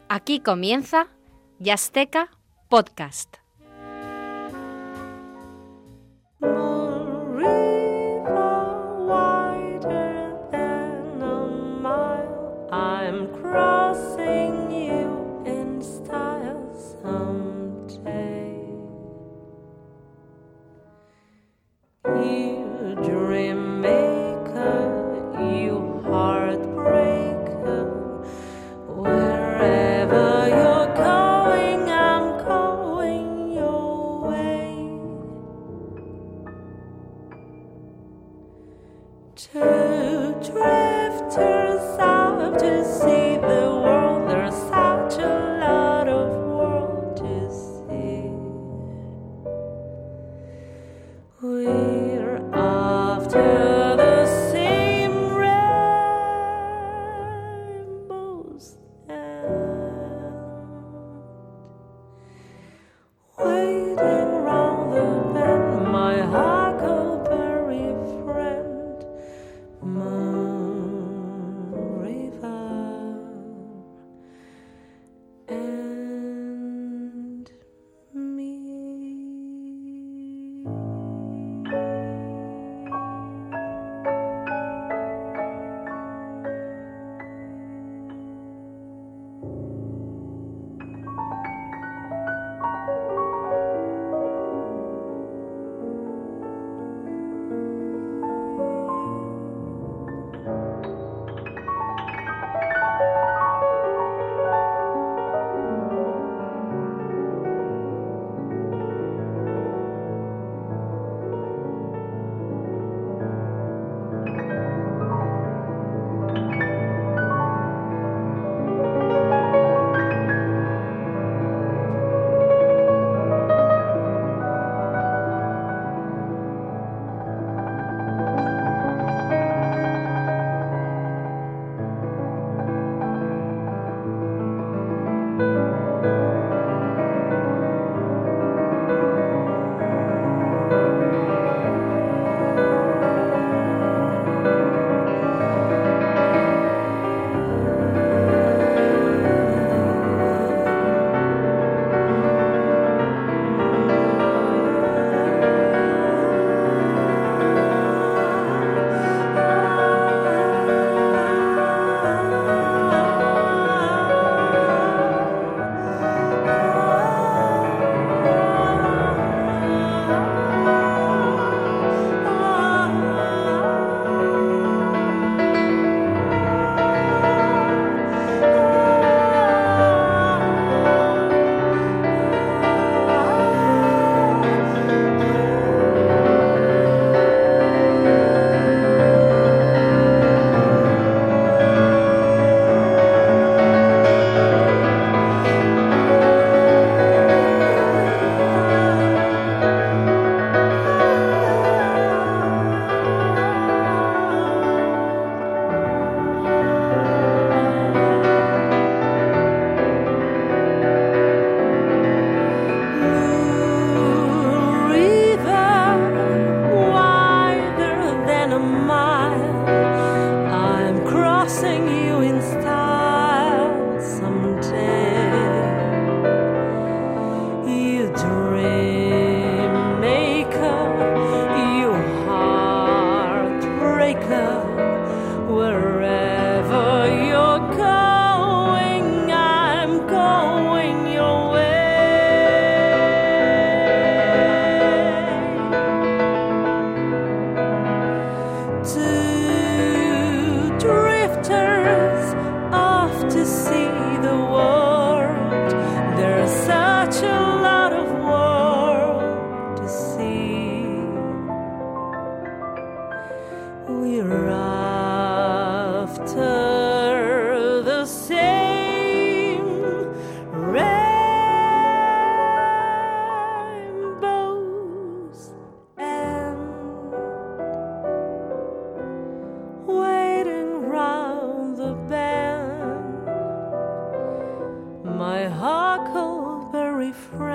Aquí comienza Yazteca Podcast. My huckleberry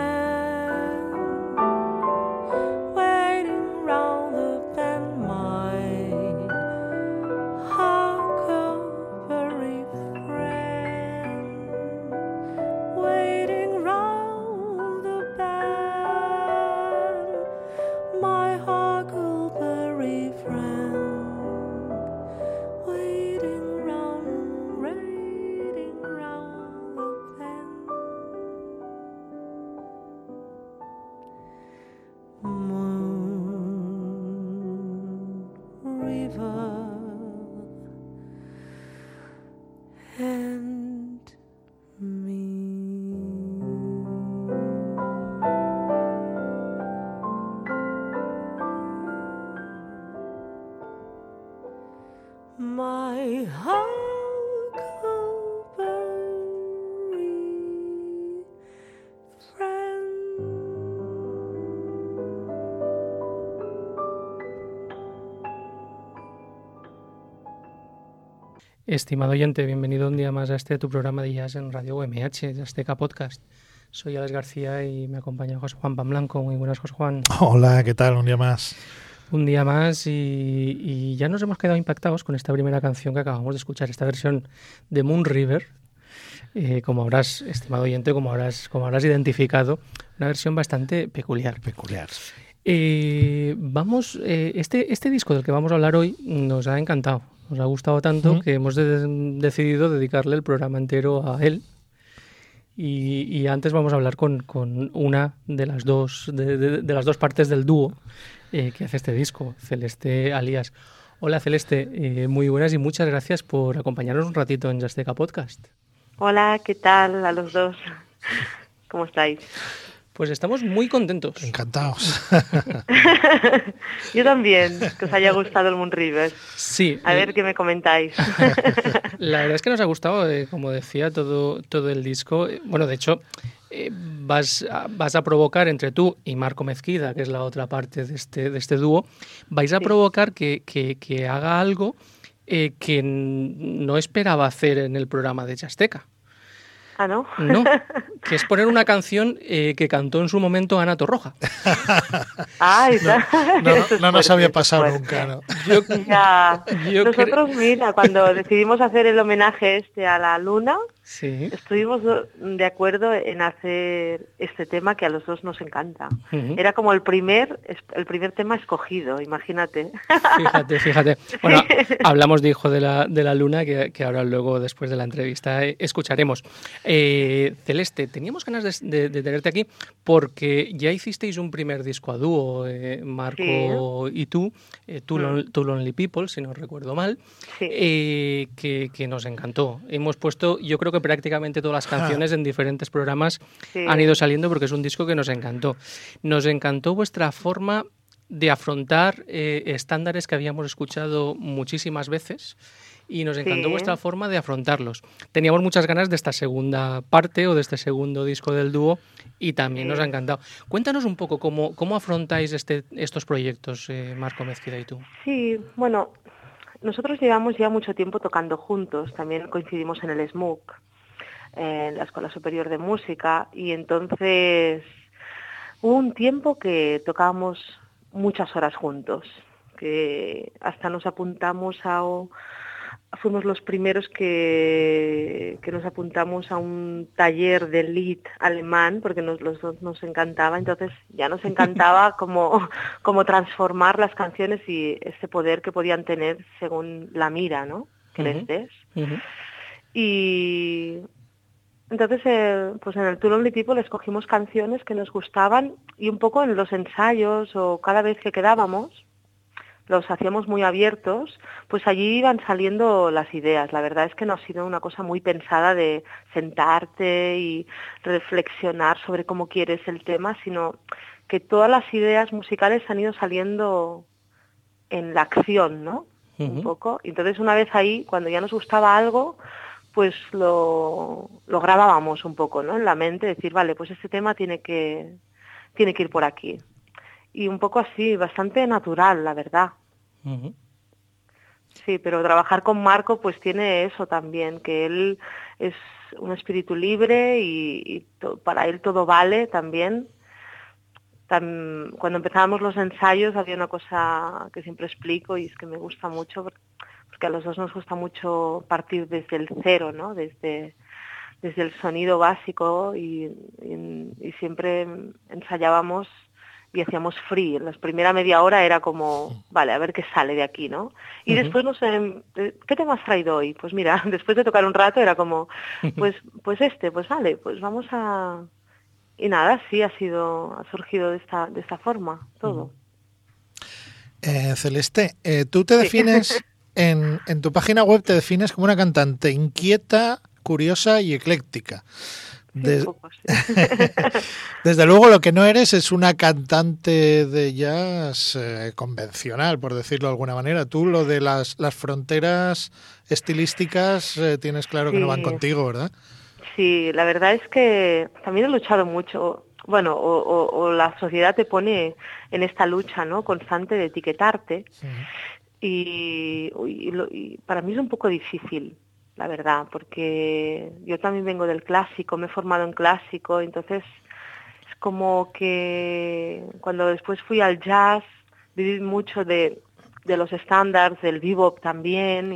friend, waiting round the bend, my my huckleberry friend. Estimado oyente, bienvenido un día más a tu programa de jazz en Radio UMH, de Azteca Podcast. Soy Alex García y me acompaña José Juan Pamblanco. Muy buenas, José Juan. Hola, ¿qué tal? Un día más. Un día más y ya nos hemos quedado impactados con esta primera canción que acabamos de escuchar, esta versión de Moon River. Como habrás, estimado oyente, como habrás identificado, una versión bastante peculiar. Este disco del que vamos a hablar hoy nos ha encantado. Nos ha gustado tanto que hemos decidido dedicarle el programa entero a él. Y antes vamos a hablar con una de las dos partes del dúo que hace este disco, Celeste Alias. Hola Celeste, muy buenas y muchas gracias por acompañarnos un ratito en Azteca Podcast. Hola, ¿qué tal a los dos? ¿Cómo estáis? Pues estamos muy contentos. Encantados. Yo también, que os haya gustado el Moon River. Sí. A ver qué me comentáis. La verdad es que nos ha gustado, como decía, todo el disco. Bueno, de hecho, vas a provocar entre tú y Marco Mezquida, que es la otra parte de este dúo, vais a provocar que haga algo que no esperaba hacer en el programa de Azteca. ¿Ah, no? No, que es poner una canción que cantó en su momento Ana Torroja. Ah, no nos había pasado nunca, ¿no? Nosotros, mira, cuando decidimos hacer el homenaje a la luna, sí, estuvimos de acuerdo en hacer este tema que a los dos nos encanta. Uh-huh. Era como el primer tema escogido, imagínate. Fíjate. Bueno, hablamos de Hijo de la Luna, que ahora luego, después de la entrevista, escucharemos. Celeste, teníamos ganas de tenerte aquí porque ya hicisteis un primer disco a dúo, Marco y tú, Two Lonely People, si no recuerdo mal, que nos encantó. Hemos puesto, yo creo que prácticamente todas las canciones en diferentes programas han ido saliendo porque es un disco que nos encantó. Nos encantó vuestra forma de afrontar estándares que habíamos escuchado muchísimas veces. Y nos encantó vuestra forma de afrontarlos. Teníamos muchas ganas de esta segunda parte o de este segundo disco del dúo y también nos ha encantado. Cuéntanos un poco cómo afrontáis estos proyectos, Marco Mezquida y tú. Sí, bueno, nosotros llevamos ya mucho tiempo tocando juntos. También coincidimos en el SMUC, en la Escuela Superior de Música, y entonces hubo un tiempo que tocábamos muchas horas juntos, que hasta nos apuntamos fuimos los primeros que nos apuntamos a un taller de lead alemán, porque los dos nos encantaba, entonces ya nos encantaba como transformar las canciones y ese poder que podían tener según la mira, ¿no? Que les des. Uh-huh. Y entonces, pues en el Two Lonely People escogimos canciones que nos gustaban y un poco en los ensayos o cada vez que quedábamos, los hacíamos muy abiertos, pues allí iban saliendo las ideas. La verdad es que no ha sido una cosa muy pensada de sentarte y reflexionar sobre cómo quieres el tema, sino que todas las ideas musicales han ido saliendo en la acción, ¿no? Uh-huh. Un poco. Entonces una vez ahí, cuando ya nos gustaba algo, pues lo grabábamos un poco, ¿no? En la mente, decir, vale, pues este tema tiene que ir por aquí. Y un poco así, bastante natural, la verdad. Uh-huh. Sí, pero trabajar con Marco pues tiene eso también, que él es un espíritu libre y para él todo vale también. Cuando empezábamos los ensayos había una cosa que siempre explico y es que me gusta mucho, porque a los dos nos gusta mucho partir desde el cero, ¿no? Desde el sonido básico y siempre ensayábamos y hacíamos free. En la primera media hora era como, vale, a ver qué sale de aquí, ¿no? Y después, no sé, ¿qué tema has traído hoy? Pues mira, después de tocar un rato era como, pues vale, pues vamos a... Y nada, sí, ha surgido de esta forma, todo. Celeste, tú te defines, en tu página web te defines como una cantante inquieta, curiosa y ecléctica. Des- un poco, sí. Desde luego lo que no eres es una cantante de jazz convencional, por decirlo de alguna manera. Tú lo de las fronteras estilísticas tienes claro que no van Sí. contigo, ¿verdad? Sí, la verdad es que también he luchado mucho. Bueno, o la sociedad te pone en esta lucha, ¿no?, constante de etiquetarte. Y para mí es un poco difícil, la verdad, porque yo también vengo del clásico, me he formado en clásico, entonces es como que cuando después fui al jazz, viví mucho de los estándares, del bebop también,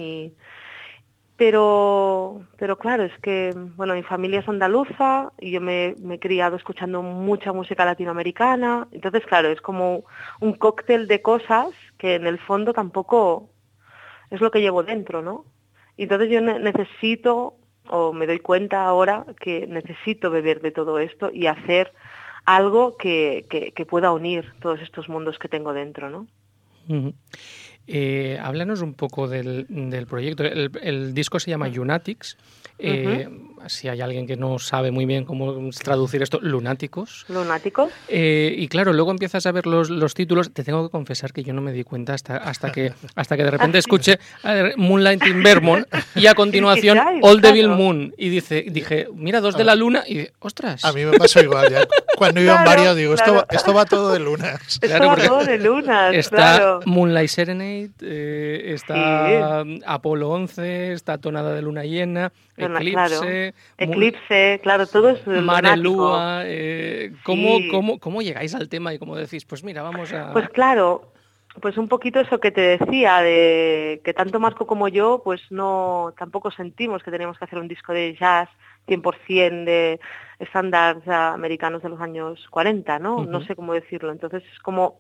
pero claro, es que, bueno, mi familia es andaluza y yo me he criado escuchando mucha música latinoamericana, entonces claro, es como un cóctel de cosas que en el fondo tampoco es lo que llevo dentro, ¿no? Y entonces yo necesito, o me doy cuenta ahora, que necesito beber de todo esto y hacer algo que pueda unir todos estos mundos que tengo dentro, ¿no? Ujú. Háblanos un poco del proyecto. El disco se llama Lunatics. Si hay alguien que no sabe muy bien cómo traducir esto, lunáticos. Lunáticos. Y claro, luego empiezas a ver los títulos. Te tengo que confesar que yo no me di cuenta hasta que de repente escuché Moonlight in Vermont y a continuación Ay, All Devil claro. Moon. Y dije, mira, dos de la luna. Y ostras. A mí me pasó igual, ya. Cuando iba en Claro, varios digo, claro. esto va todo de lunas. Claro, Está porque todo de lunas, está claro. Moonlight Serenade, está Apolo 11, está Tonada de Luna Llena, Eclipse, Eclipse, claro, todo es Mare lunático. Lua. ¿Cómo, Sí. cómo llegáis al tema y cómo decís, pues mira, vamos a... Pues claro, pues un poquito eso que te decía, de que tanto Marco como yo, pues no, tampoco sentimos que teníamos que hacer un disco de jazz 100% de estándares americanos de los años 40, ¿no? Ujú. No sé cómo decirlo. Entonces es como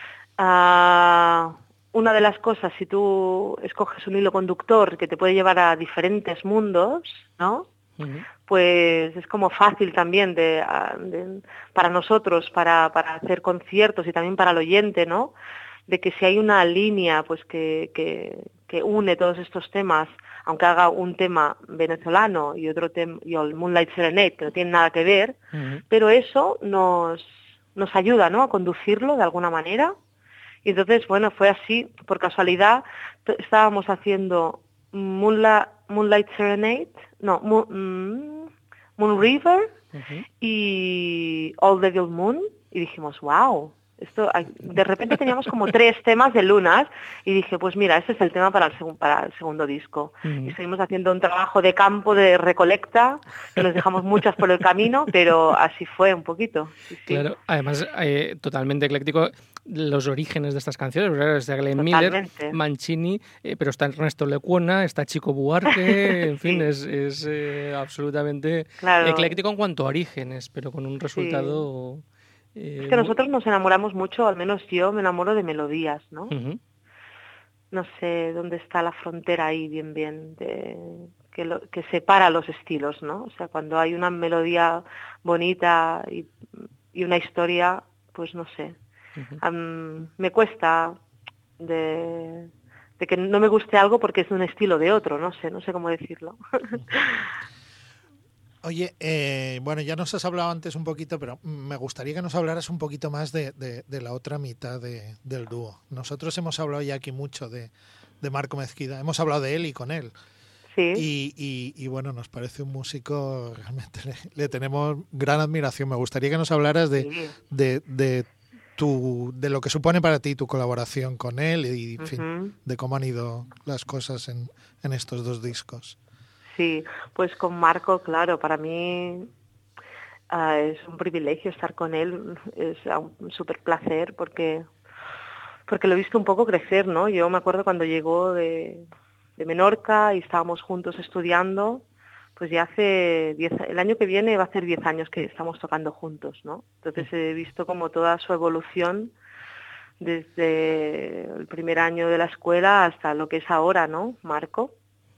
una de las cosas, si tú escoges un hilo conductor que te puede llevar a diferentes mundos, ¿no?, Ujú. pues es como fácil también para nosotros, para hacer conciertos y también para el oyente, ¿no?, de que si hay una línea pues que une todos estos temas, aunque haga un tema venezolano y otro tema, y el Moonlight Serenade, que no tiene nada que ver, Ujú. pero eso nos ayuda, ¿no?, a conducirlo de alguna manera. Y entonces, bueno, fue así, por casualidad, estábamos haciendo Moonlight Serenade, no, Moon River Ujú. y All Devil Moon, y dijimos, wow, de repente teníamos como 3 temas de lunas, y dije, pues mira, este es el tema para el segundo disco. Ujú. Y seguimos haciendo un trabajo de campo, de recolecta, que nos dejamos muchas por el camino, pero así fue un poquito. Sí, sí. Claro, además totalmente ecléctico los orígenes de estas canciones, ¿verdad? Está Glenn Miller, Totalmente. Mancini, pero está Ernesto Lecuona, está Chico Buarque, en fin, Sí. es absolutamente Claro. ecléctico en cuanto a orígenes, pero con un resultado... Es que nosotros nos enamoramos mucho, al menos yo me enamoro de melodías, ¿no? Ujú. No sé dónde está la frontera ahí bien, que separa los estilos, ¿no? O sea, cuando hay una melodía bonita y una historia, pues no sé. Ujú. Me cuesta de que no me guste algo porque es de un estilo de otro, no sé cómo decirlo. Oye, bueno, ya nos has hablado antes un poquito, pero me gustaría que nos hablaras un poquito más de la otra mitad del dúo. Nosotros hemos hablado ya aquí mucho de Marco Mezquida, hemos hablado de él y con él. Sí. Y bueno, nos parece un músico, realmente le tenemos gran admiración. Me gustaría que nos hablaras Sí. de lo que supone para ti tu colaboración con él y en fin, Ujú. de cómo han ido las cosas en estos 2 discos. Sí, pues con Marco, claro, para mí es un privilegio estar con él, es un súper placer porque lo he visto un poco crecer, ¿no? Yo me acuerdo cuando llegó de Menorca y estábamos juntos estudiando, pues ya el año que viene va a hacer 10 años que estamos tocando juntos, ¿no? Entonces he visto como toda su evolución desde el primer año de la escuela hasta lo que es ahora, ¿no, Marco?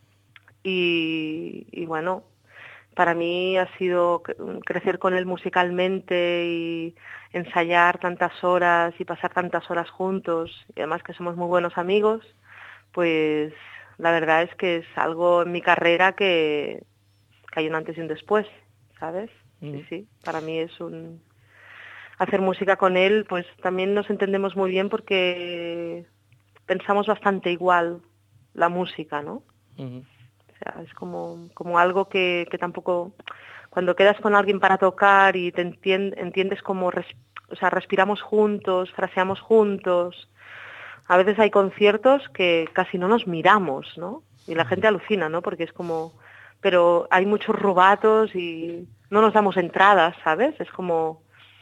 Y bueno, para mí ha sido crecer con él musicalmente y ensayar tantas horas y pasar tantas horas juntos, y además que somos muy buenos amigos, pues la verdad es que es algo en mi carrera que hay un antes y un después, ¿sabes? Sí, para mí es hacer música con él, pues también nos entendemos muy bien porque pensamos bastante igual la música, ¿no? Ujú. O sea, es como algo que tampoco, cuando quedas con alguien para tocar y te entiendes como, o sea, respiramos juntos, fraseamos juntos. A veces hay conciertos que casi no nos miramos, ¿no? Y la gente alucina, ¿no? Porque es como, pero hay muchos rubatos y no nos damos entradas, ¿sabes? Es como,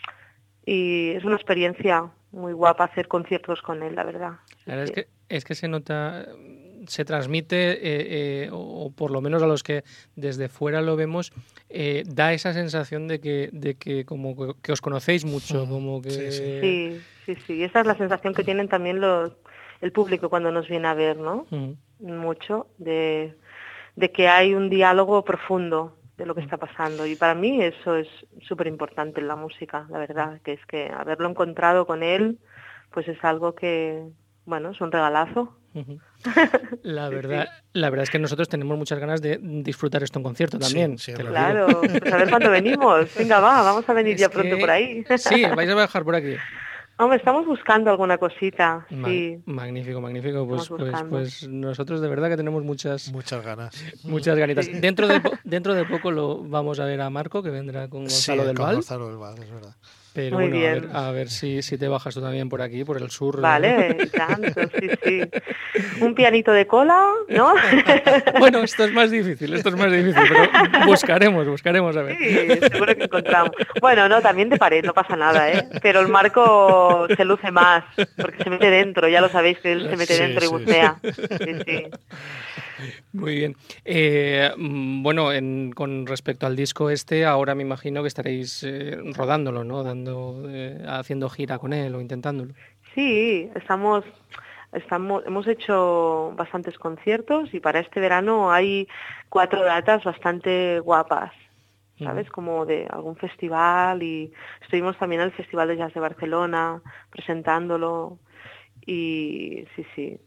y es una experiencia muy guapa hacer conciertos con él, la verdad. La verdad Sí. es que se nota, se transmite, o por lo menos a los que desde fuera lo vemos, da esa sensación de que como que os conocéis mucho, como que... Sí. Y esa es la sensación que tienen también el público cuando nos viene a ver, ¿no? Mucho, de que hay un diálogo profundo de lo que está pasando. Y para mí eso es súper importante en la música, la verdad, que es que haberlo encontrado con él, pues es algo que, bueno, es un regalazo. Ujú. La verdad es que nosotros tenemos muchas ganas de disfrutar esto en concierto también. Sí, te lo Claro, digo. pues a ver cuándo venimos. Venga, vamos a venir Es ya pronto que- por ahí. Sí, vais a bajar por aquí. Hombre, estamos buscando alguna cosita, sí. Magnífico. Estamos buscando. Pues nosotros de verdad que tenemos muchas Muchas ganas. ganitas. Sí. Dentro de poco lo vamos a ver a Marco, que vendrá con Gonzalo Sí, del con Val. Gonzalo del Val, es verdad. Pero Muy bueno, bien. a ver si te bajas tú también por aquí, por el sur. Vale, y tanto, sí. Un pianito de cola, ¿no? Bueno, esto es más difícil, pero buscaremos a ver. Sí, seguro que encontramos. Bueno, no, también de pared, no pasa nada, ¿eh? Pero el Marco se luce más, porque se mete dentro, ya lo sabéis que él se mete Sí, dentro y sí. bucea. Sí. Muy bien. Bueno, con respecto al disco este, ahora me imagino que estaréis rodándolo, ¿no? Haciendo gira con él o intentándolo. Sí, hemos hecho bastantes conciertos y para este verano hay 4 datas bastante guapas, ¿sabes? Como de algún festival, y estuvimos también en el Festival de Jazz de Barcelona presentándolo y sí.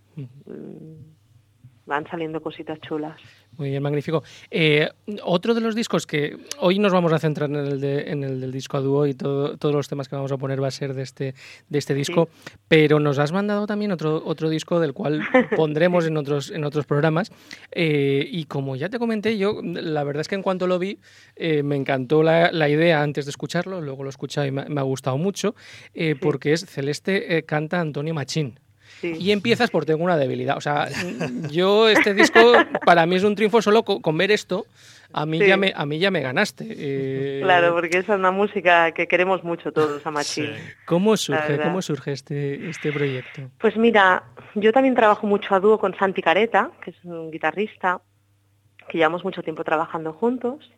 Van saliendo cositas chulas. Muy bien, magnífico. Otro de los discos que hoy nos vamos a centrar en el del disco a dúo, y todos los temas que vamos a poner va a ser de este disco, pero nos has mandado también otro disco del cual pondremos en otros programas, y como ya te comenté, yo la verdad es que en cuanto lo vi me encantó la idea antes de escucharlo, luego lo he escuchado y me ha gustado mucho, porque es Celeste canta Antonio Machín. Sí. Y empiezas por Tengo una debilidad. O sea, yo este disco para mí es un triunfo solo con ver esto. A mí ya me ganaste. Claro, porque es una música que queremos mucho todos a Machín. Sí. ¿Cómo surge este proyecto? Pues mira, yo también trabajo mucho a dúo con Santi Careta, que es un guitarrista, que llevamos mucho tiempo trabajando juntos.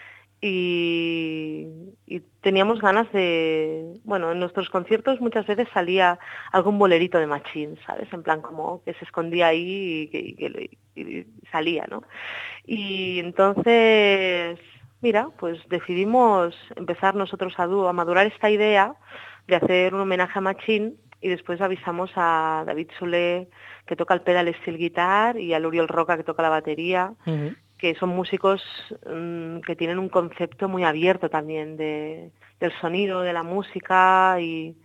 Y teníamos ganas de... Bueno, en nuestros conciertos muchas veces salía algún bolerito de Machín, ¿sabes? En plan como que se escondía ahí y salía, ¿no? Y entonces, mira, pues decidimos empezar nosotros a dúo, a madurar esta idea de hacer un homenaje a Machín, y después avisamos a David Soler, que toca el pedal steel guitar, y a Uriol Roca, que toca la batería, que son músicos que tienen un concepto muy abierto también del sonido, de la música, y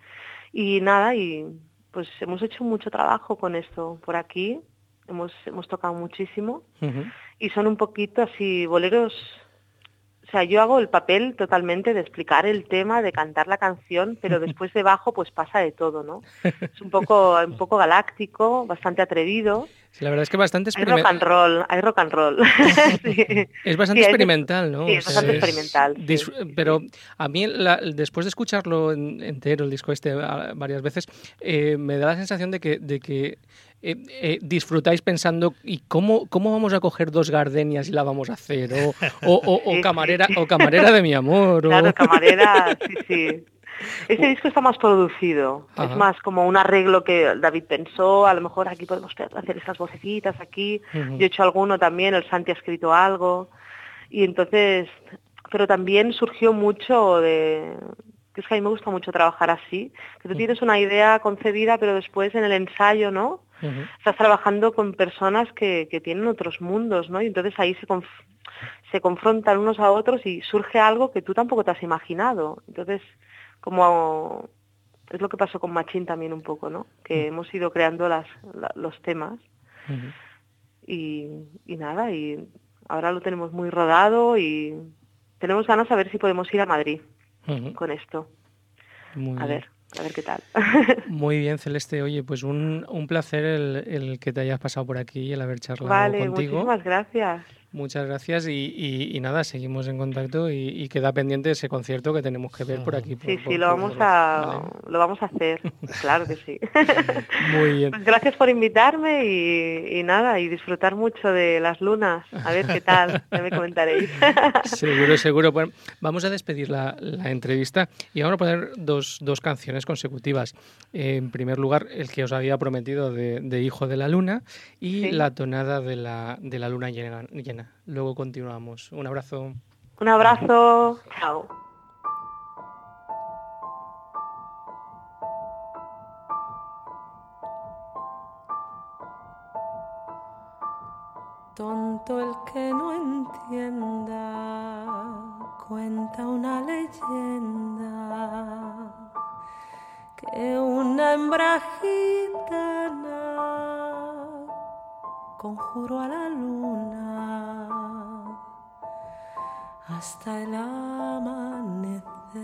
pues hemos hecho mucho trabajo con esto por aquí, hemos tocado muchísimo, y son un poquito así boleros. O sea, yo hago el papel totalmente de explicar el tema, de cantar la canción, pero después debajo pues pasa de todo, ¿no? Es un poco galáctico, bastante atrevido. Sí, la verdad es que bastante Hay rock and roll. Sí. Es bastante experimental, ¿no? Sí, es bastante experimental. Pero a mí, después de escucharlo entero, el disco este, varias veces, me da la sensación de que disfrutáis pensando, ¿y cómo vamos a coger 2 gardenias y la vamos a hacer? O camarera de mi amor. Claro, camarera, sí. Este disco está más producido, es más como un arreglo que David pensó, a lo mejor aquí podemos hacer estas vocecitas aquí, yo he hecho alguno también, el Santi ha escrito algo, y entonces, pero también surgió mucho que es que a mí me gusta mucho trabajar así, que tú tienes una idea concebida, pero después en el ensayo, ¿no? Estás trabajando con personas que tienen otros mundos, ¿no? Y entonces ahí se confrontan unos a otros y surge algo que tú tampoco te has imaginado. Entonces, como es lo que pasó con Machín también un poco, ¿no? Que hemos ido creando los temas y nada, y ahora lo tenemos muy rodado y tenemos ganas de ver si podemos ir a Madrid con esto. A ver qué tal. Muy bien, Celeste. Oye, pues un placer el que te hayas pasado por aquí y el haber charlado contigo. Muchísimas gracias. Muchas gracias y nada, seguimos en contacto y queda pendiente ese concierto que tenemos que ver por aquí. Lo vamos a hacer, claro que sí. Muy bien. Pues gracias por invitarme y nada, y disfrutar mucho de las lunas, a ver qué tal, ya me comentaréis. Seguro. Bueno, vamos a despedir la entrevista y vamos a poner dos canciones consecutivas. En primer lugar, el que os había prometido de Hijo de la Luna y la tonada de la luna llena. Luego continuamos. Un abrazo. Un abrazo. Chao. Tonto el que no entienda, cuenta una leyenda, que una hembra gitana conjuró a la luna hasta el amanecer.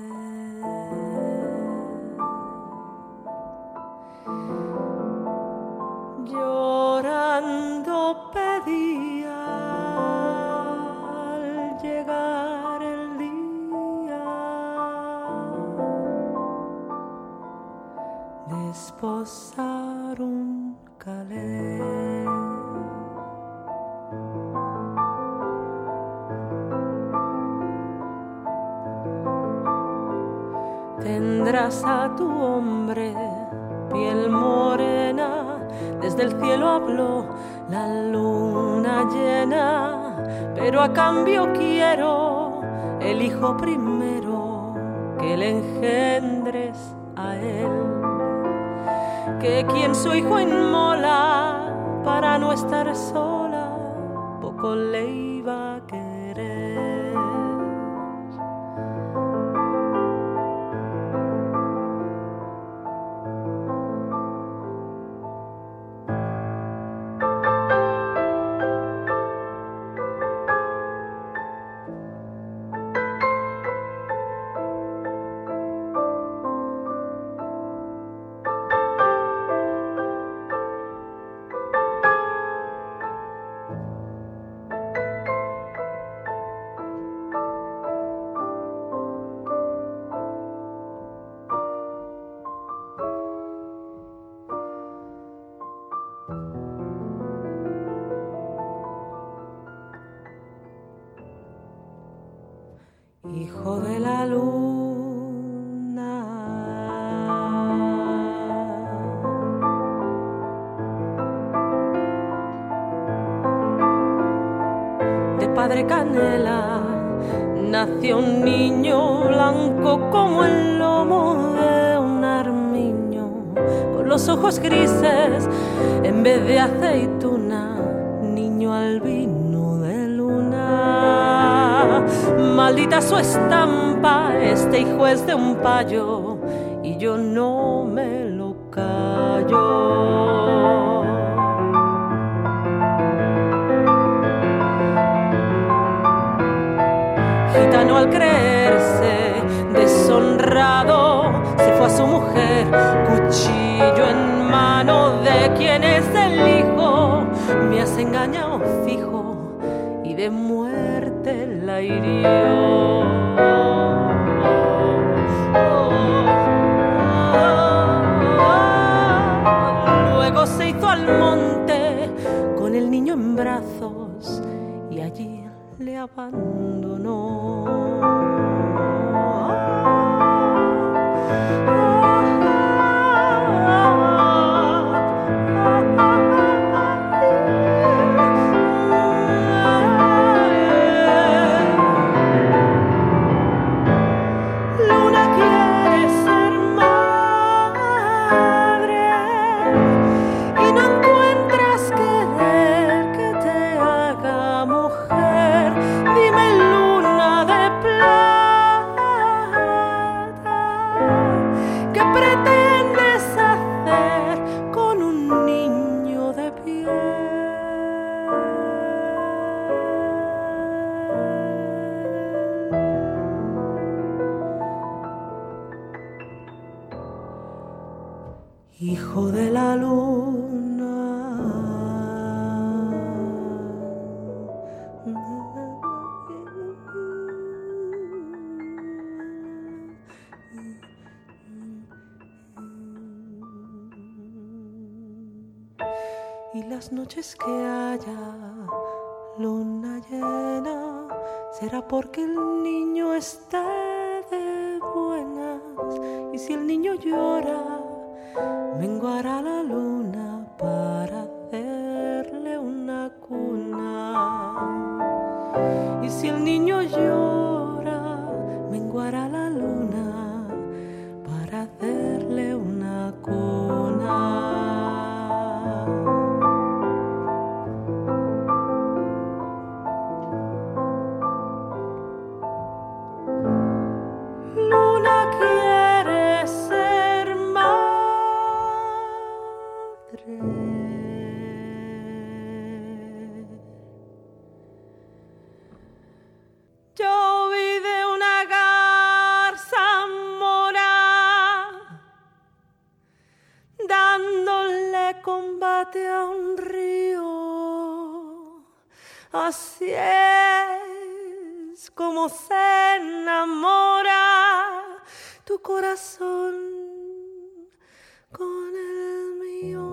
Llorando pedía al llegar el día desposar un calé. Tendrás a tu hombre piel morena, desde el cielo habló la luna llena, pero a cambio quiero el hijo primero, que le engendres a él, que quien su hijo inmola para no estar sola, poco le iba a querer. Hijo de la luna, de padre canela nació un niño blanco como el lomo de un armiño, con los ojos grises en vez de aceituna, niño albino de luna. Maldita su estampa, este hijo es de un payo y yo no me lo callo. Gitano al creerse deshonrado se fue a su mujer, cuchillo en mano. ¿De quién es el hijo? Me has engañado fijo y de muerte la hirió. Luego se hizo al monte con el niño en brazos y allí le abandonó. las noches que haya luna llena, será porque el niño está de buenas. Y si el niño llora, menguará la luna para hacerle una cuna. Y si el niño llora, menguará la luna para hacerle una cuna. Luna quiere ser madre. Yo vi de una garza mora dándole combate a un río. Así es como se enamora tu corazón con el mío.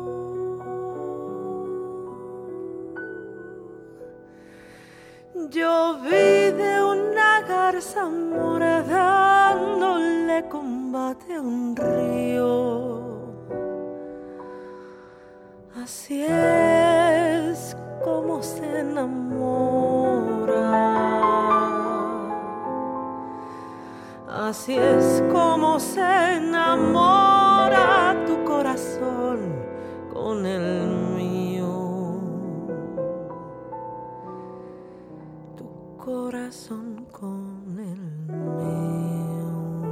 Yo vi de una garza mora dándole combate a un río. Así es como se enamora. Así es como se enamora tu corazón con el mío. Tu corazón con el mío.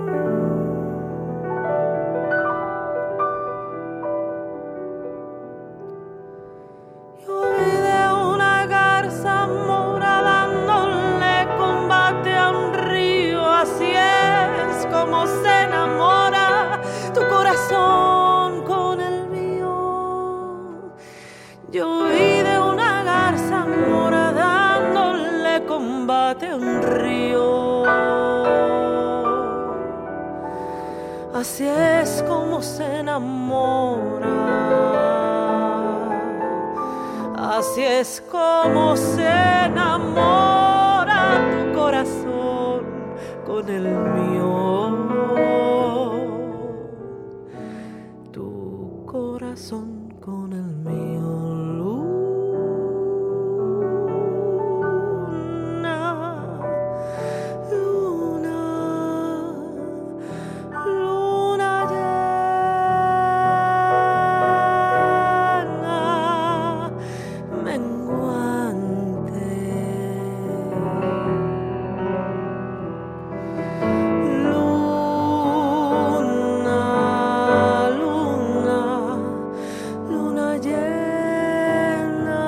Yo vi de una garza mora dándole combate a un río. Así es como se enamora tu corazón con el mío. Yo vi de una garza mora dándole combate a un río. Así es como se enamora. Así es como se enamora tu corazón con el mío. Tu corazón con el mío. Luna, luna, luna llena, menguante. Luna llena,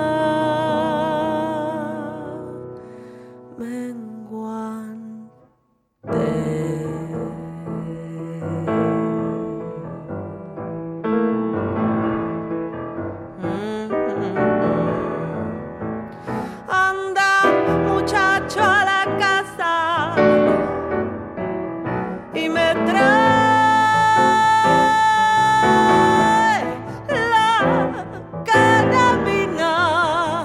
menguante. Anda, muchacho, a la casa y me trae la carabina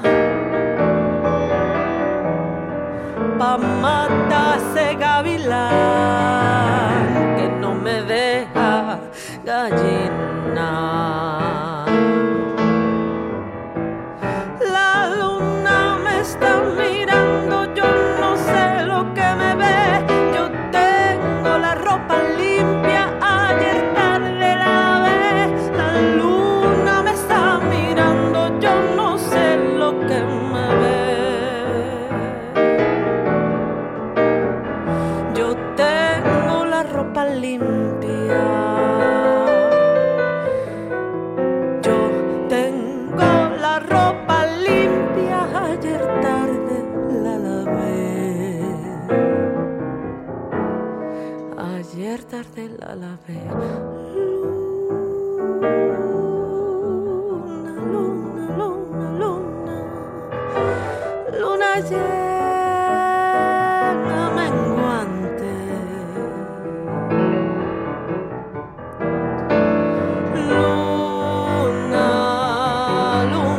pa' matar ese gavilán que no me deja gallina. La luna me está mirando, yo no sé lo que me ve. Yo tengo la ropa limpia, ayer tarde la lavé. La luna me está mirando, yo no sé lo que me ve. Yo tengo la ropa limpia. Yo tengo la ropa limpia, ayer tarde la lavé. Ayer tarde la lavé. Luna, luna, luna, luna, luna llena, menguante. Luna, luna.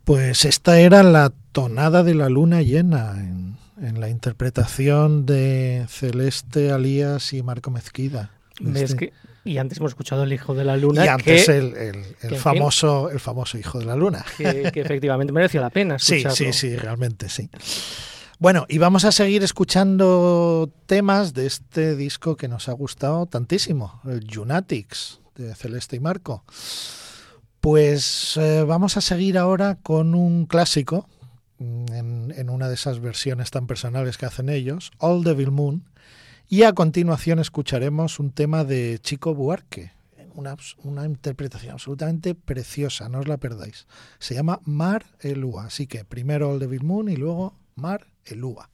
Pues esta era la tonada de la luna llena en la interpretación de Celeste Alías y Marco Mezquida. Y antes hemos escuchado El Hijo de la Luna. Y antes el famoso Hijo de la Luna. Que efectivamente mereció la pena escucharlo. Sí, realmente sí. Bueno, y vamos a seguir escuchando temas de este disco que nos ha gustado tantísimo, el Junatics de Celeste y Marco. Pues vamos a seguir ahora con un clásico, en una de esas versiones tan personales que hacen ellos, All Devil Moon, y a continuación escucharemos un tema de Chico Buarque, una interpretación absolutamente preciosa, no os la perdáis. Se llama Mar Elúa, así que primero All Devil Moon y luego Mar Elúa.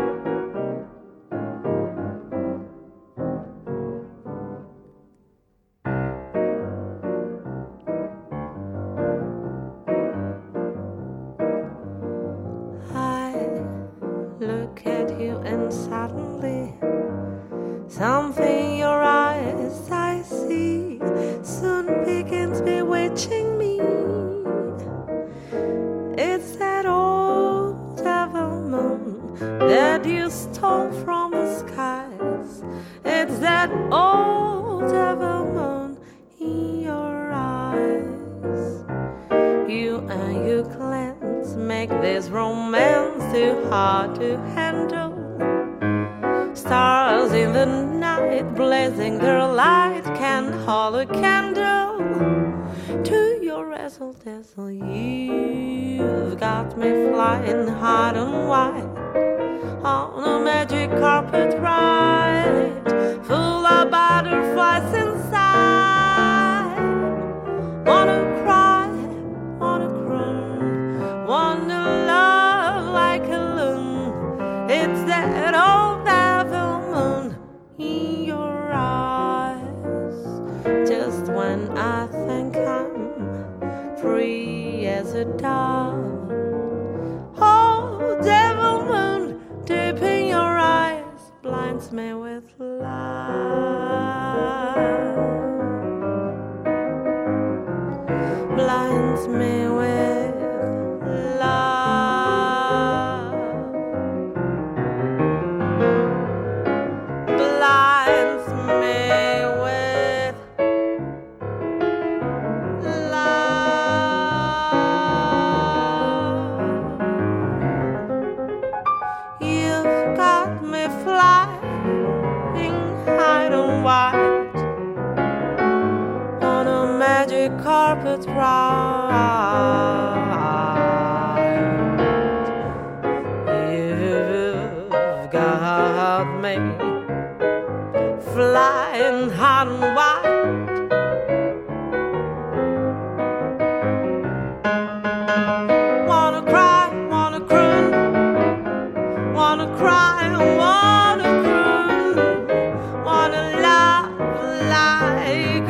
Something in your eyes I see soon begins bewitching me. It's that old devil moon that you stole from the skies. It's that old devil moon in your eyes. You and your clans make this romance too hard to handle. Stars in the night blazing their light can hold a candle to your razzle dazzle. You've got me flying hard and wide on a magic carpet ride full of butterflies inside. Wanna cry, wanna croon, wanna love like a loon. It's that old devil moon in your eyes. Just when I think I'm free as a dove, oh, devil moon deep in your eyes blinds me with love, blinds me with love. Carpet ride, you've got me flying high and wide. Wanna cry, wanna croon, wanna cry, wanna croon, wanna love like a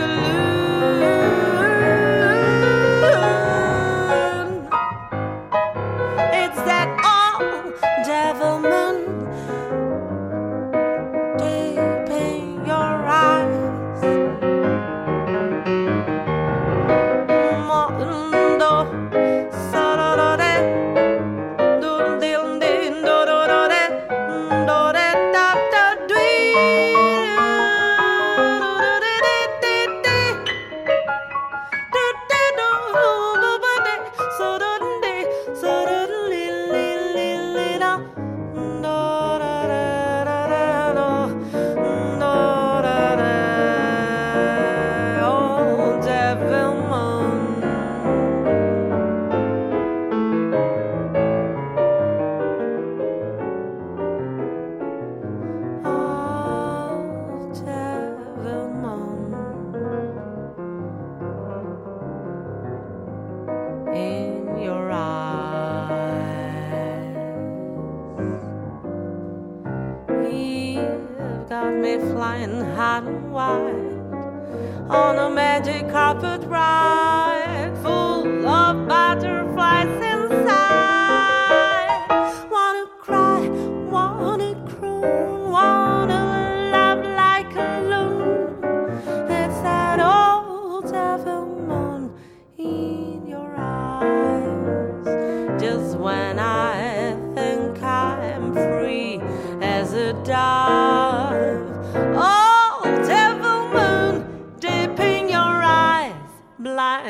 on a magic carpet ride full of butterflies inside. Wanna cry, wanna croon, wanna love like a loon. It's that old devil moon in your eyes.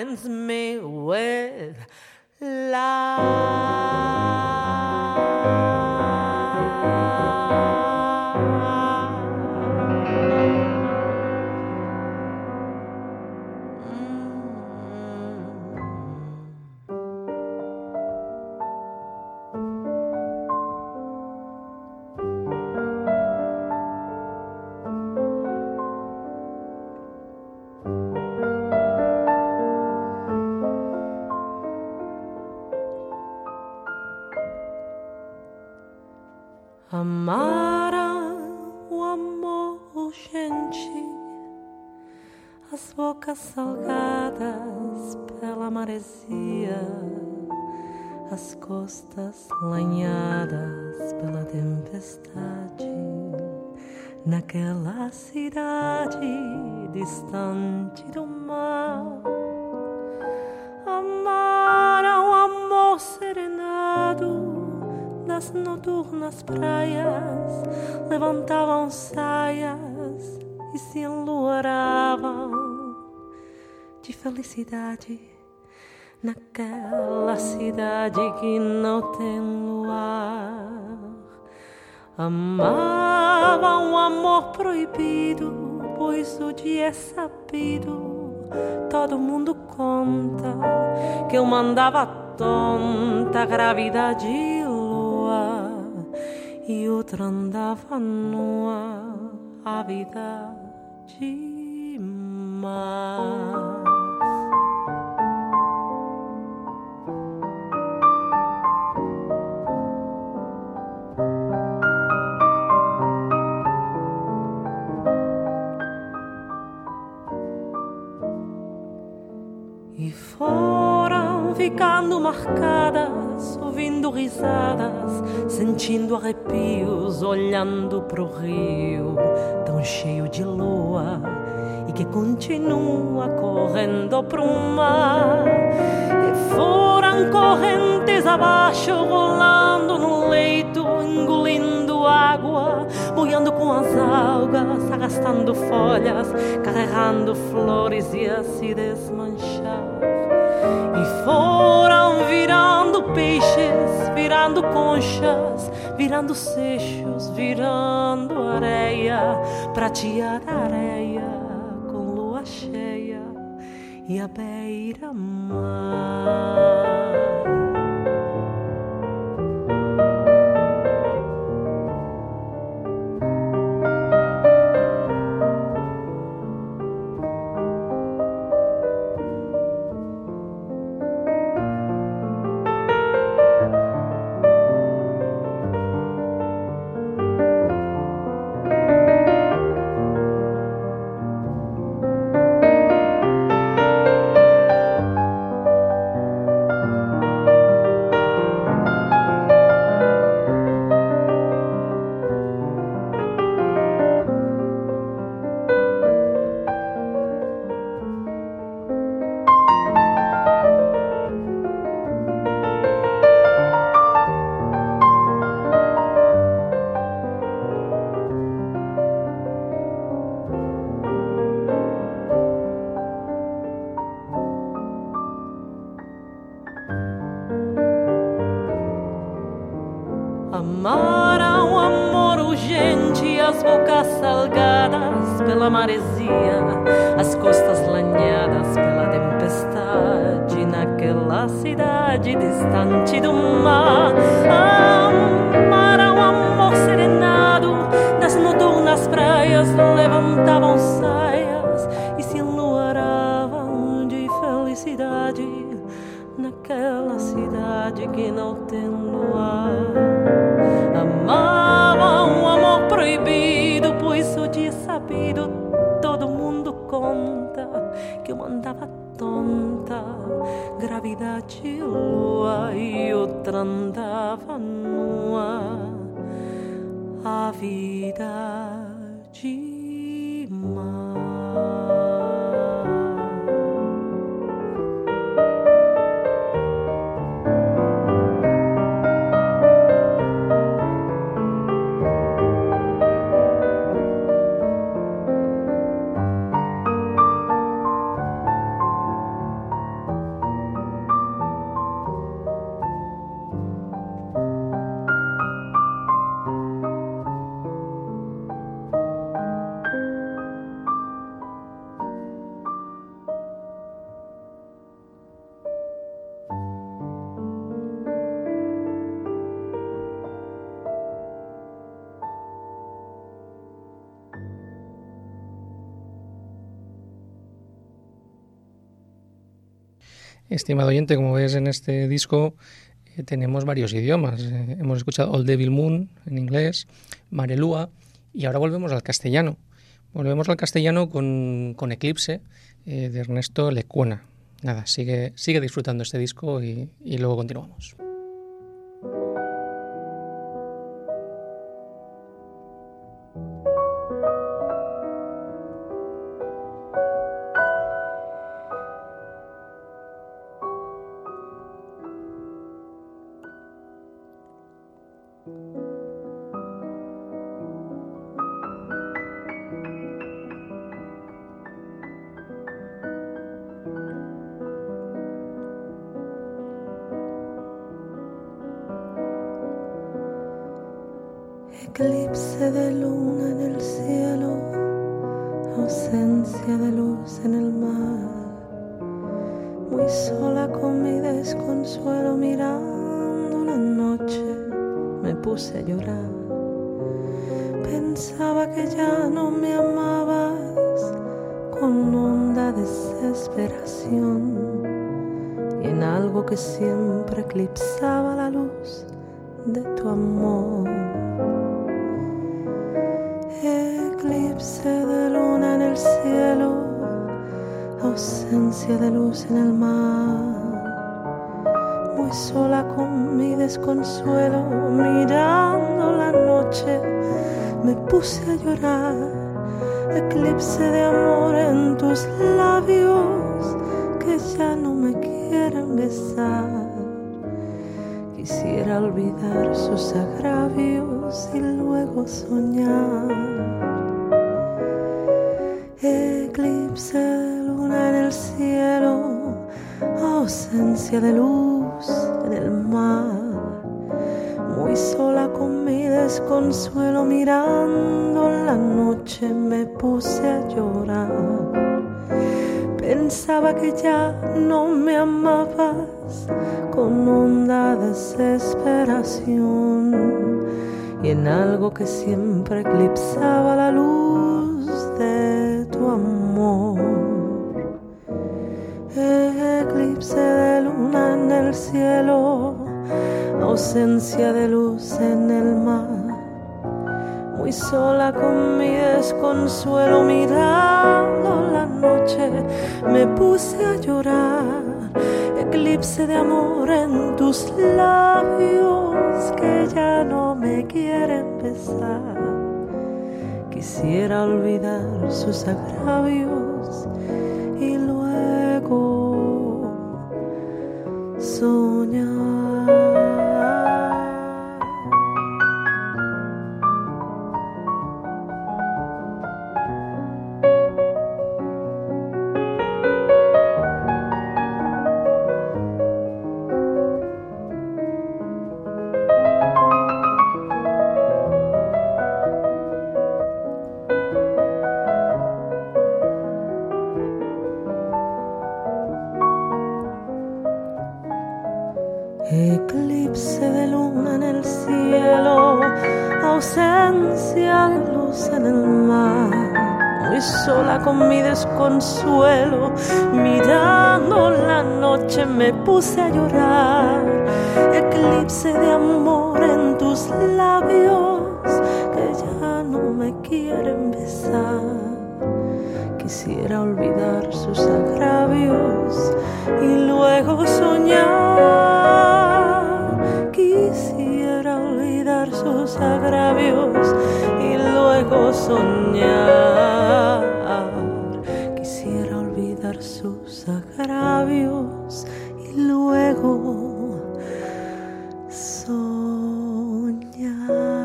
finds me with love. Amara o amor, gente, as bocas salgadas pela maresia, as costas lanhadas pela tempestade, naquela cidade distante do mar. Amara o amor serenado das noturnas praias, levantavam saias e se enluaravam de felicidade naquela cidade que não tem luar. Amavam o amor proibido, pois o dia é sabido, todo mundo conta que eu mandava tonta gravidade e outra andava nua, a vida demais. E foram ficando marcadas, ouvindo risadas, sentindo arrepios, olhando pro rio tão cheio de lua e que continua correndo pro mar. E foram correntes abaixo, rolando no leito, engolindo água, boiando com as algas, arrastando folhas, carregando flores e a se desmanchar. E foram virando peixes, virando conchas, virando seixos, virando areia, prateada areia com lua cheia e a beira-mar. Amara o amor urgente, as bocas salgadas pela maresia, as costas lanhadas pela tempestade, naquela cidade distante do mar. Amara o amor serenado, das noturnas praias levantavam saias e se enluaravam de felicidade naquela cidade que não tem luar. Amavam o amor proibido, pois o dia sabido, todo mundo conta que eu andava tonta, gravidade lua, e outra andava nua, a vida demais. Estimado oyente, como ves en este disco tenemos varios idiomas. Hemos escuchado Old Devil Moon en inglés, Marelúa, y ahora volvemos al castellano. Volvemos al castellano con Eclipse de Ernesto Lecuona. Nada, sigue disfrutando este disco y luego continuamos. Eclipse de luna en el cielo, ausencia de luz en el mar. Muy sola con mi desconsuelo mirando la noche, me puse a llorar. Pensaba que ya no me amabas con honda desesperación, y en algo que siempre eclipsaba la luz de tu amor. Eclipse de luna en el cielo, ausencia de luz en el mar. Muy sola con mi desconsuelo, mirando la noche, me puse a llorar. Eclipse de amor en tus labios, que ya no me quieren besar. Quisiera olvidar sus agravios y luego soñar. Eclipse de luna en el cielo, ausencia de luz en el mar. Muy sola con mi desconsuelo, mirando la noche, me puse a llorar. Pensaba que ya no me amabas con honda desesperación, y en algo que siempre eclipsaba la luz de tu amor. Eclipse de luna en el cielo, ausencia de luz en el mar. Muy sola con mi desconsuelo, mirando la noche, me puse a llorar. Eclipse de amor en tus labios, que ya no me quieren besar. Quisiera olvidar sus agravios y luego soñar. Eclipse de luna en el cielo, ausencia de luz en el mar. Muy sola con mi desconsuelo, mirando la noche, me puse a llorar. Eclipse de amor en tus labios, que ya no me quieren besar. Quisiera olvidar sus agravios y luego soñar. Quisiera olvidar sus agravios y luego soñar. Quisiera olvidar sus agravios y luego soñar.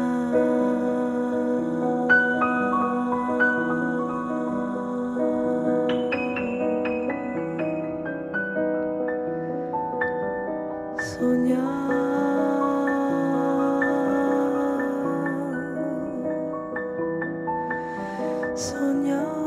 Soñar.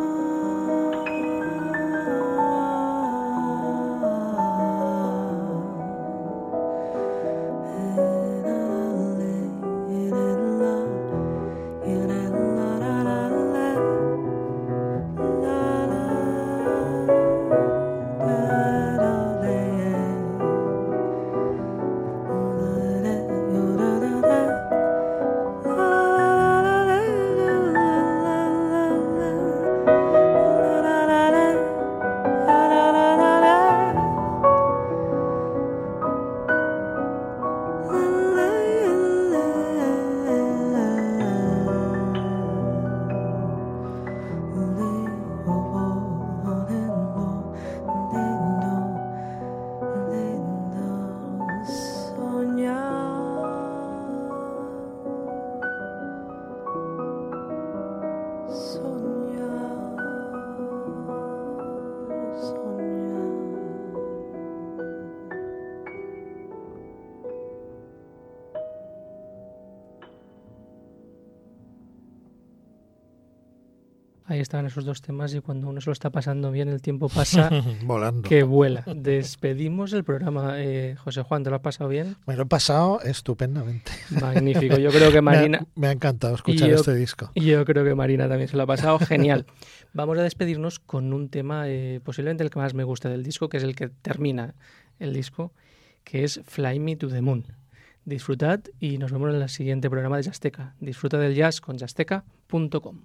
Ahí estaban esos dos temas y cuando uno se lo está pasando bien el tiempo pasa volando. Que vuela. Despedimos el programa. José Juan, ¿te lo has pasado bien? Me lo he pasado estupendamente. Magnífico. Yo creo que Marina... me ha encantado escuchar este disco. Y yo creo que Marina también se lo ha pasado genial. Vamos a despedirnos con un tema posiblemente el que más me gusta del disco, que es el que termina el disco, que es Fly Me to the Moon. Disfrutad y nos vemos en el siguiente programa de Jazzteca. Disfruta del jazz con jazzteca.com.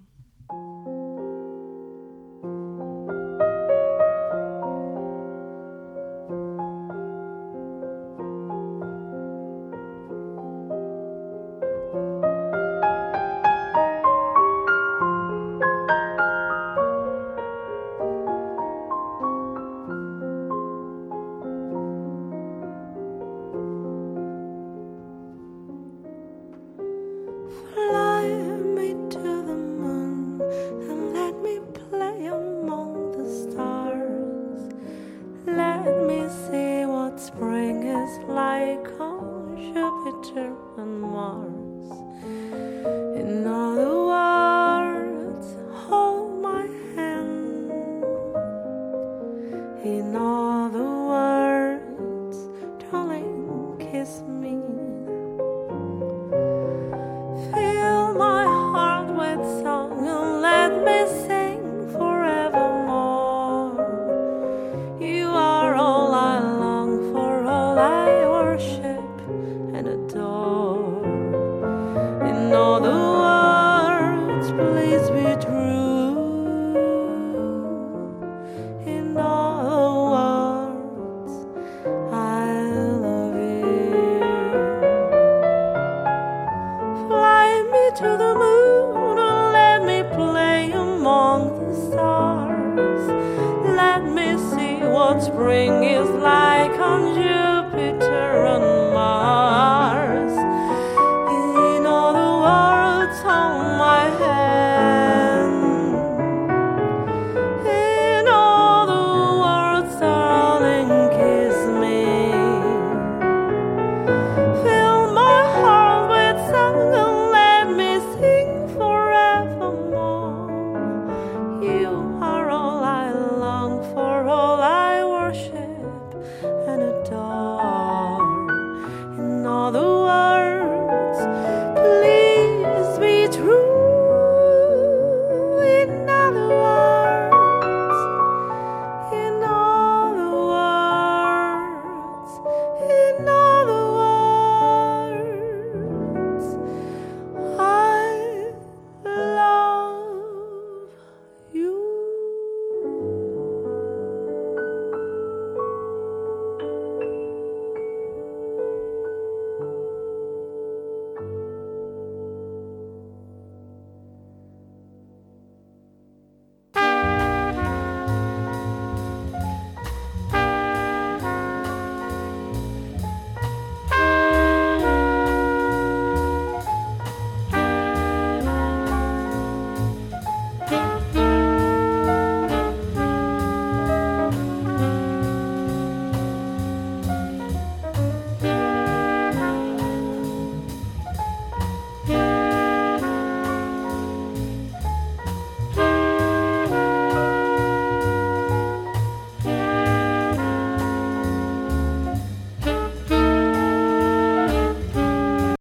Spring is like on you.